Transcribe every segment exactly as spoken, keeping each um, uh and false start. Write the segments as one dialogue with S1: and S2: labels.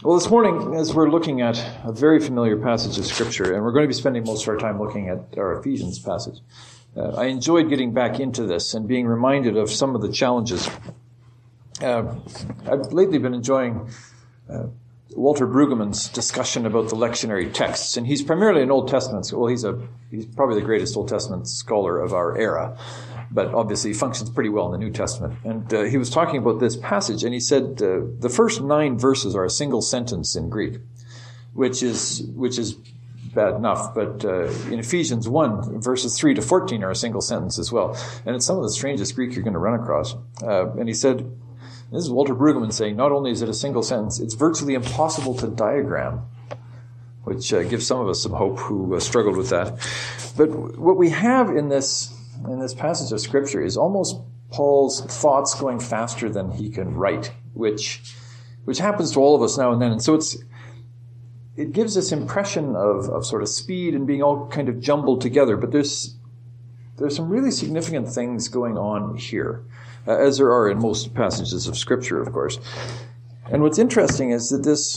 S1: Well, this morning, as we're looking at a very familiar passage of Scripture, and we're going to be spending most of our time looking at our Ephesians passage, uh, I enjoyed getting back into this and being reminded of some of the challenges. Uh, I've lately been enjoying uh, Walter Brueggemann's discussion about the lectionary texts, and he's primarily an Old Testament. Well, he's a he's probably the greatest Old Testament scholar of our era, but obviously he functions pretty well in the New Testament. And uh, he was talking about this passage, and he said uh, the first nine verses are a single sentence in Greek, which is which is bad enough. But uh, in Ephesians one, verses three to fourteen are a single sentence as well, and it's some of the strangest Greek you're going to run across. Uh, and he said, this is Walter Brueggemann saying, not only is it a single sentence, it's virtually impossible to diagram, which uh, gives some of us some hope who uh, struggled with that. But what we have in this in this passage of Scripture is almost Paul's thoughts going faster than he can write, which which happens to all of us now and then. And so it's it gives this impression of, of sort of speed and being all kind of jumbled together. But there's there's some really significant things going on here, uh, as there are in most passages of Scripture, of course. And what's interesting is that this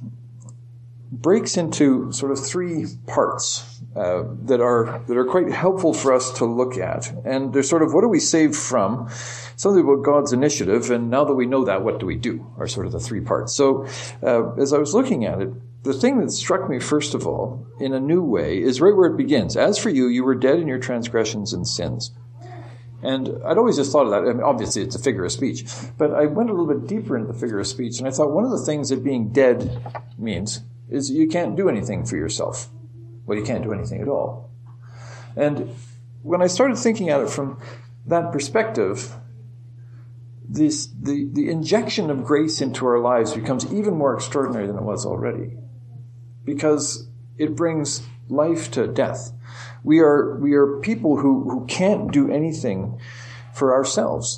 S1: breaks into sort of three parts uh, that are that are quite helpful for us to look at. And they're sort of, what are we saved from? Something about God's initiative, and now that we know that, what do we do? Are sort of the three parts. So uh, as I was looking at it, the thing that struck me, first of all, in a new way, is right where it begins. As for you, you were dead in your transgressions and sins. And I'd always just thought of that. I mean, obviously, it's a figure of speech. But I went a little bit deeper into the figure of speech, and I thought one of the things that being dead means is you can't do anything for yourself. Well, you can't do anything at all. And when I started thinking at it from that perspective, this, the, the injection of grace into our lives becomes even more extraordinary than it was already, because it brings life to death. We are we are people who, who can't do anything for ourselves.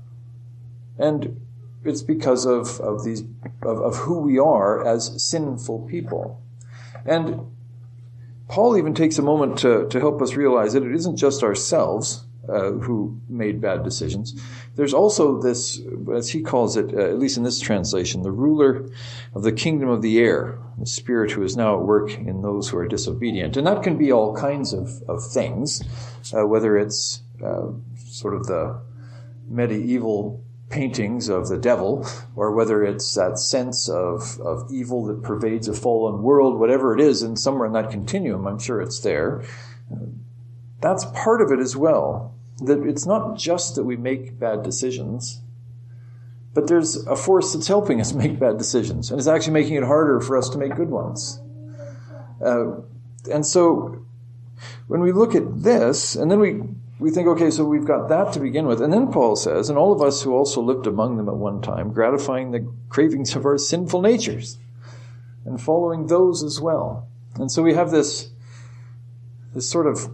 S1: And it's because of, of these of, of who we are as sinful people. And Paul even takes a moment to, to help us realize that it isn't just ourselves uh, who made bad decisions. There's also this, as he calls it, uh, at least in this translation, the ruler of the kingdom of the air, the spirit who is now at work in those who are disobedient. And that can be all kinds of, of things, uh, whether it's uh, sort of the medieval paintings of the devil, or whether it's that sense of, of evil that pervades a fallen world, whatever it is, and somewhere in that continuum, I'm sure it's there. That's part of it as well. That it's not just that we make bad decisions, but there's a force that's helping us make bad decisions, and it's actually making it harder for us to make good ones. Uh, and so when we look at this, and then we We think, okay, so we've got that to begin with. And then Paul says, and all of us who also lived among them at one time, gratifying the cravings of our sinful natures and following those as well. And so we have this, this sort of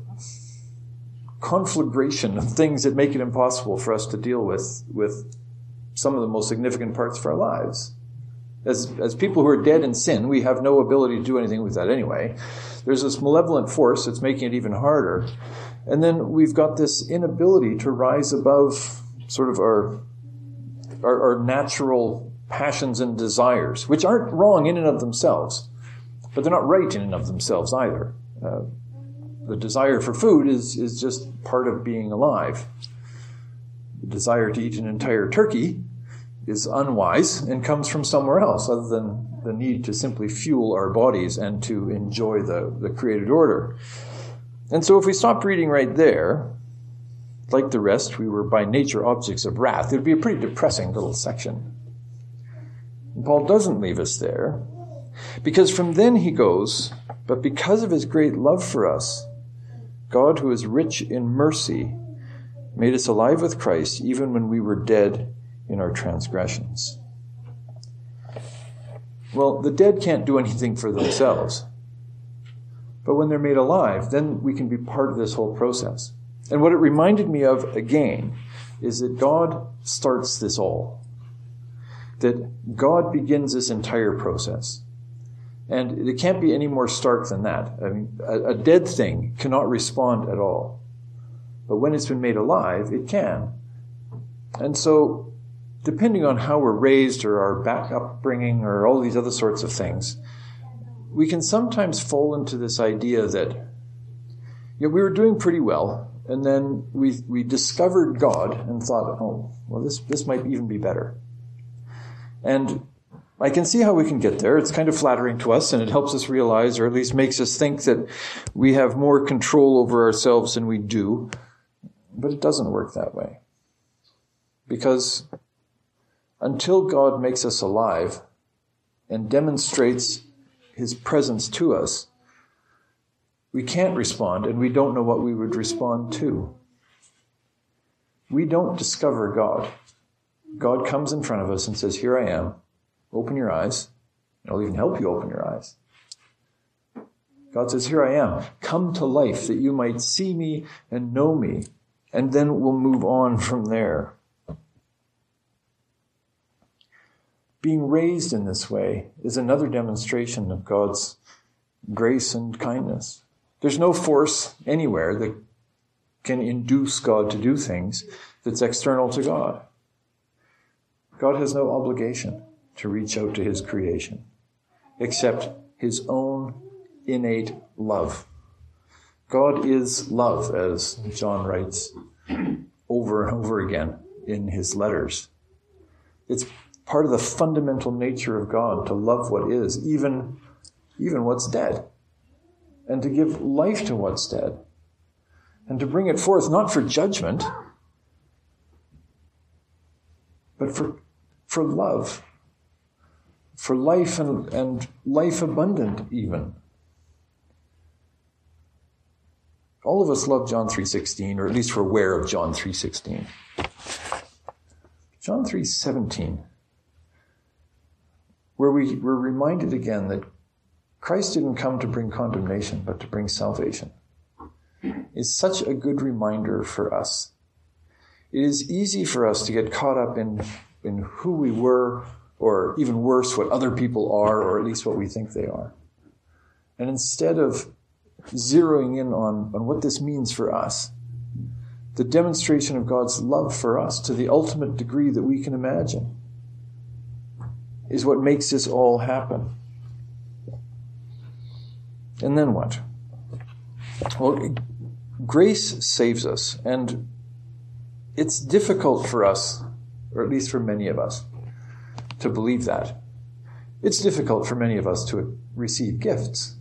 S1: conflagration of things that make it impossible for us to deal with, with some of the most significant parts of our lives. As, as people who are dead in sin, we have no ability to do anything with that anyway. There's this malevolent force that's making it even harder. And then we've got this inability to rise above sort of our, our, our natural passions and desires, which aren't wrong in and of themselves, but they're not right in and of themselves either. Uh, the desire for food is, is just part of being alive. The desire to eat an entire turkey is unwise and comes from somewhere else other than the need to simply fuel our bodies and to enjoy the, the created order. And so if we stopped reading right there, like the rest, we were by nature objects of wrath, it would be a pretty depressing little section. And Paul doesn't leave us there, because from then he goes, but because of his great love for us, God, who is rich in mercy, made us alive with Christ even when we were dead in our transgressions. Well, the dead can't do anything for themselves. But when they're made alive, then we can be part of this whole process. And what it reminded me of, again, is that God starts this all. That God begins this entire process. And it can't be any more stark than that. I mean, a, a dead thing cannot respond at all. But when it's been made alive, it can. And so depending on how we're raised or our back upbringing or all these other sorts of things, we can sometimes fall into this idea that you know, we were doing pretty well, and then we we discovered God and thought, oh, well, this, this might even be better. And I can see how we can get there. It's kind of flattering to us, and it helps us realize, or at least makes us think that we have more control over ourselves than we do. But it doesn't work that way. Because until God makes us alive and demonstrates his presence to us, we can't respond, and we don't know what we would respond to. We don't discover God. God comes in front of us and says, here I am. Open your eyes. I'll even help you open your eyes. God says, here I am. Come to life that you might see me and know me. And then we'll move on from there. Being raised in this way is another demonstration of God's grace and kindness. There's no force anywhere that can induce God to do things that's external to God. God has no obligation to reach out to his creation, except his own innate love. God is love, as John writes over and over again in his letters. It's part of the fundamental nature of God to love what is, even, even what's dead, and to give life to what's dead, and to bring it forth not for judgment, but for, for love. For life and, and life abundant even. All of us love John three sixteen, or at least we're aware of John three sixteen. John three seventeen, where we, we're reminded again that Christ didn't come to bring condemnation, but to bring salvation, is such a good reminder for us. It is easy for us to get caught up in, in who we were, or even worse, what other people are, or at least what we think they are. And instead of zeroing in on, on what this means for us, the demonstration of God's love for us to the ultimate degree that we can imagine is what makes this all happen. And then what? Well, grace saves us, and it's difficult for us, or at least for many of us, to believe that. It's difficult for many of us to receive gifts.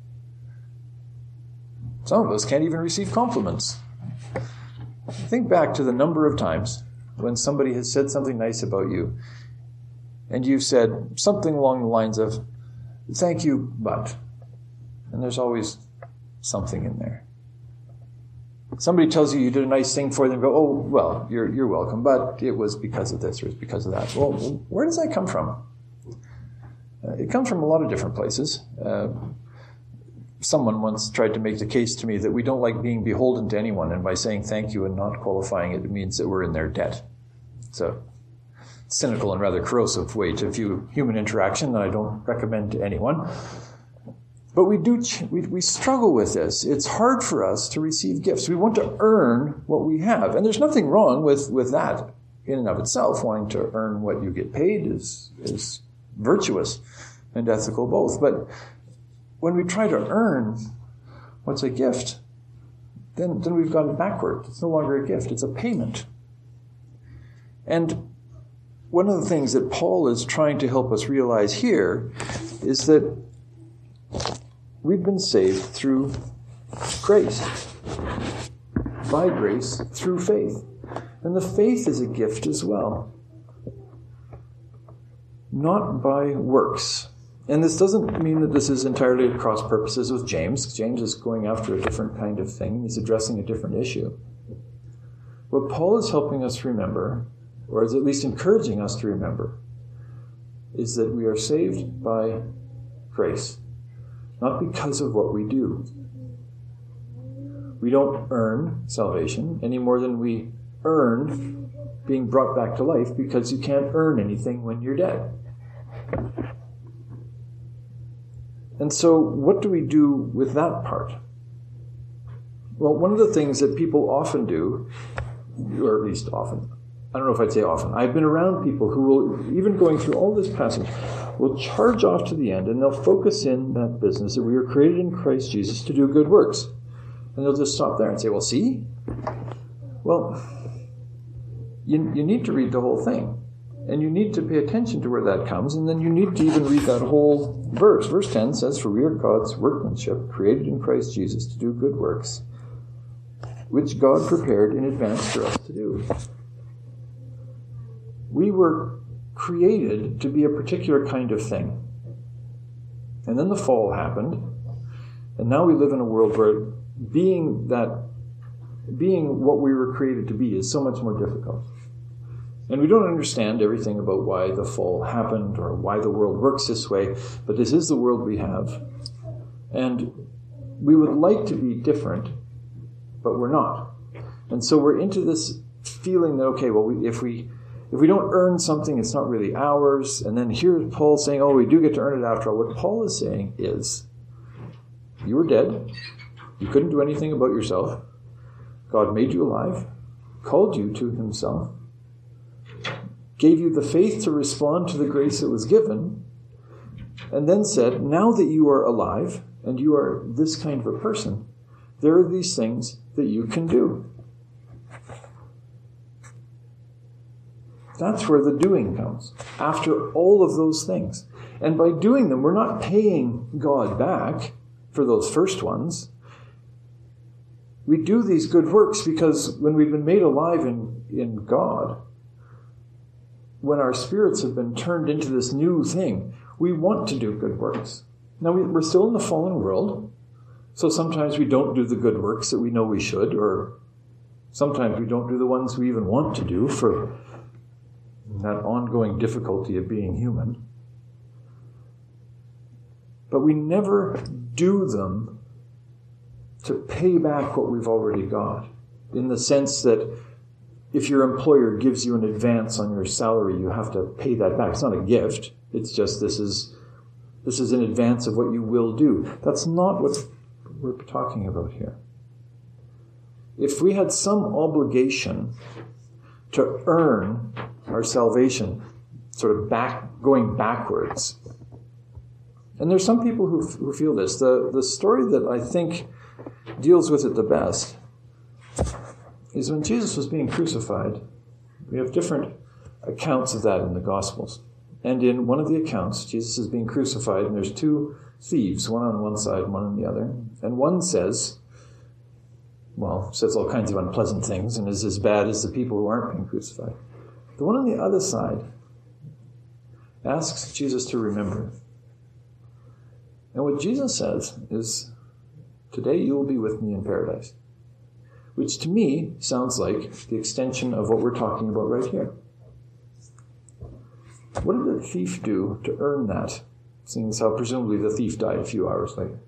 S1: Some of us can't even receive compliments. Think back to the number of times when somebody has said something nice about you, and you've said something along the lines of, thank you, but, and there's always something in there. Somebody tells you you did a nice thing for them, go, oh, well, you're you're welcome, but it was because of this or it's because of that. Well, where does that come from? Uh, it comes from a lot of different places. Uh, someone once tried to make the case to me that we don't like being beholden to anyone, and by saying thank you and not qualifying it, it means that we're in their debt. It's a cynical and rather corrosive way to view human interaction that I don't recommend to anyone. But we do, we, we struggle with this. It's hard for us to receive gifts. We want to earn what we have. And there's nothing wrong with, with that in and of itself. Wanting to earn what you get paid is, is virtuous and ethical both. But when we try to earn what's a gift, then, then we've got it backward. It's no longer a gift. It's a payment. And one of the things that Paul is trying to help us realize here is that we've been saved through grace, by grace, through faith. And the faith is a gift as well, not by works. And this doesn't mean that this is entirely at cross purposes with James. James is going after a different kind of thing. He's addressing a different issue. What Paul is helping us remember, or is at least encouraging us to remember, is that we are saved by grace. Not because of what we do. We don't earn salvation any more than we earn being brought back to life, because you can't earn anything when you're dead. And so what do we do with that part? Well, one of the things that people often do, or at least often, I don't know if I'd say often, I've been around people who will, even going through all this passage, will charge off to the end and they'll focus in that business that we were created in Christ Jesus to do good works. And they'll just stop there and say, well, see? Well, you, you need to read the whole thing. And you need to pay attention to where that comes, and then you need to even read that whole verse. Verse ten says, for we are God's workmanship, created in Christ Jesus to do good works, which God prepared in advance for us to do. We were created to be a particular kind of thing. And then the fall happened, and now we live in a world where being that, being what we were created to be is so much more difficult. And we don't understand everything about why the fall happened or why the world works this way, but this is the world we have. And we would like to be different, but we're not. And so we're into this feeling that, okay, well, we, if we if we don't earn something, it's not really ours. And then here's Paul saying, oh, we do get to earn it after all. What Paul is saying is, you were dead. You couldn't do anything about yourself. God made you alive, called you to himself, gave you the faith to respond to the grace that was given, and then said, now that you are alive and you are this kind of a person, there are these things that you can do. That's where the doing comes, after all of those things. And by doing them, we're not paying God back for those first ones. We do these good works because when we've been made alive in, in God, when our spirits have been turned into this new thing, we want to do good works. Now, we, we're still in the fallen world, so sometimes we don't do the good works that we know we should, or sometimes we don't do the ones we even want to do for that ongoing difficulty of being human. But we never do them to pay back what we've already got, in the sense that if your employer gives you an advance on your salary, you have to pay that back. It's not a gift. It's just this is this is in advance of what you will do. That's not what we're talking about here. If we had some obligation to earn our salvation, sort of back going backwards, and there's some people who, who feel this. The, the story that I think deals with it the best is when Jesus was being crucified. We have different accounts of that in the Gospels. And in one of the accounts, Jesus is being crucified, and there's two thieves, one on one side, one on the other. And one says, well, says all kinds of unpleasant things and is as bad as the people who aren't being crucified. The one on the other side asks Jesus to remember. And what Jesus says is, today you will be with me in paradise. Which to me sounds like the extension of what we're talking about right here. What did the thief do to earn that, seeing as how presumably the thief died a few hours later?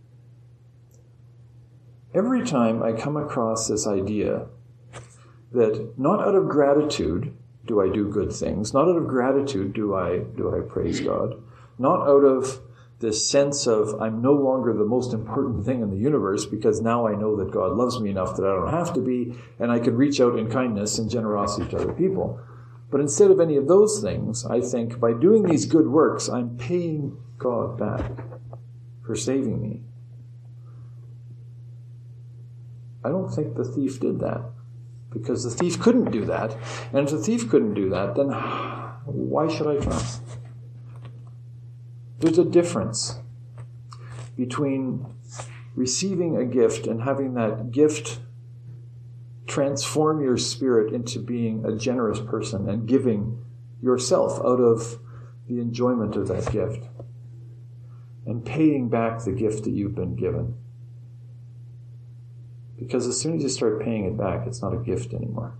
S1: Every time I come across this idea that not out of gratitude do I do good things, not out of gratitude do I do I praise God, not out of this sense of I'm no longer the most important thing in the universe because now I know that God loves me enough that I don't have to be, and I can reach out in kindness and generosity to other people. But instead of any of those things, I think by doing these good works, I'm paying God back for saving me. I don't think the thief did that, because the thief couldn't do that. And if the thief couldn't do that, then why should I try? There's a difference between receiving a gift and having that gift transform your spirit into being a generous person and giving yourself out of the enjoyment of that gift and paying back the gift that you've been given. Because as soon as you start paying it back, it's not a gift anymore.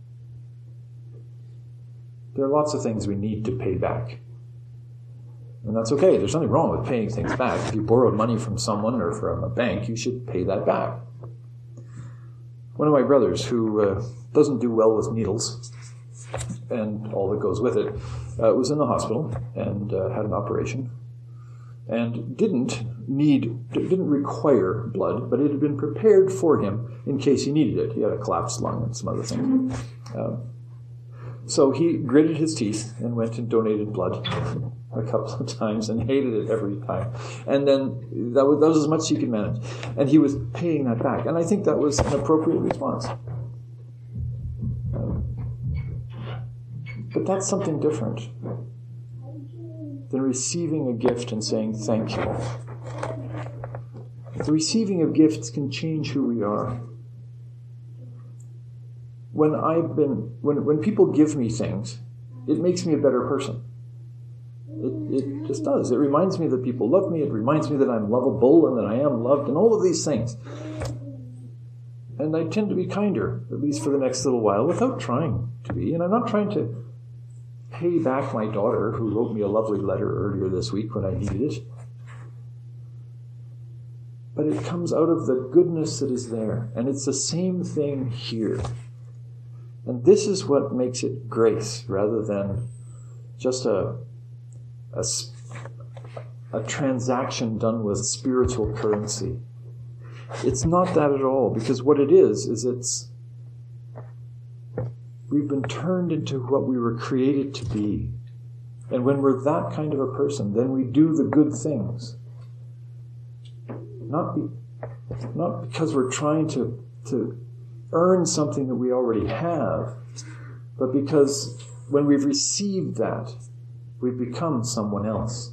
S1: There are lots of things we need to pay back. And that's okay. There's nothing wrong with paying things back. If you borrowed money from someone or from a bank, you should pay that back. One of my brothers, who uh, doesn't do well with needles and all that goes with it, uh, was in the hospital and uh, had an operation and didn't need, didn't require blood, but it had been prepared for him in case he needed it. He had a collapsed lung and some other things. Um, So he gritted his teeth and went and donated blood a couple of times and hated it every time. And then that was, that was as much as he could manage. And he was paying that back. And I think that was an appropriate response. But that's something different than receiving a gift and saying thank you. The receiving of gifts can change who we are. When I've been, when, when people give me things, it makes me a better person. It, it just does. It reminds me that people love me. It reminds me that I'm lovable and that I am loved and all of these things. And I tend to be kinder, at least for the next little while, without trying to be. And I'm not trying to pay back my daughter, who wrote me a lovely letter earlier this week when I needed it. But it comes out of the goodness that is there. And it's the same thing here. And this is what makes it grace rather than just a, a, a transaction done with spiritual currency. It's not that at all, because what it is, is it's we've been turned into what we were created to be. And when we're that kind of a person, then we do the good things. Not, be, not because we're trying to, to earn something that we already have, but because when we've received that, we've become someone else.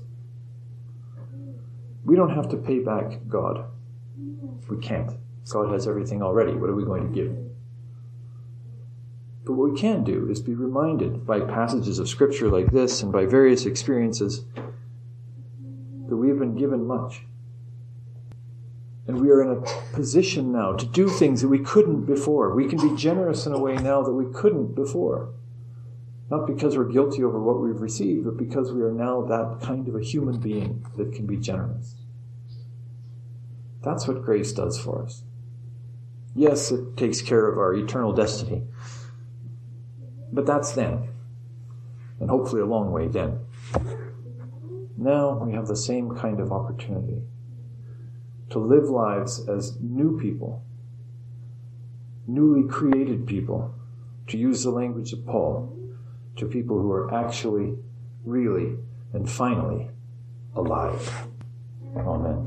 S1: We don't have to pay back God. We can't. God has everything already. What are we going to give him? But what we can do is be reminded by passages of Scripture like this and by various experiences that we have been given much. And we are in a position now to do things that we couldn't before. We can be generous in a way now that we couldn't before. Not because we're guilty over what we've received, but because we are now that kind of a human being that can be generous. That's what grace does for us. Yes, it takes care of our eternal destiny. But that's then. And hopefully a long way then. Now we have the same kind of opportunity to live lives as new people, newly created people, to use the language of Paul, to people who are actually, really, and finally alive. Amen.